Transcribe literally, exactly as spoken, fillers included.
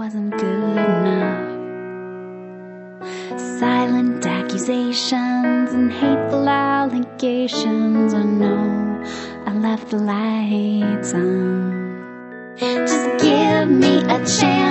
wasn't good enough. Silent accusations and hateful allegations. Oh no, I left the lights on. Just give me a chance.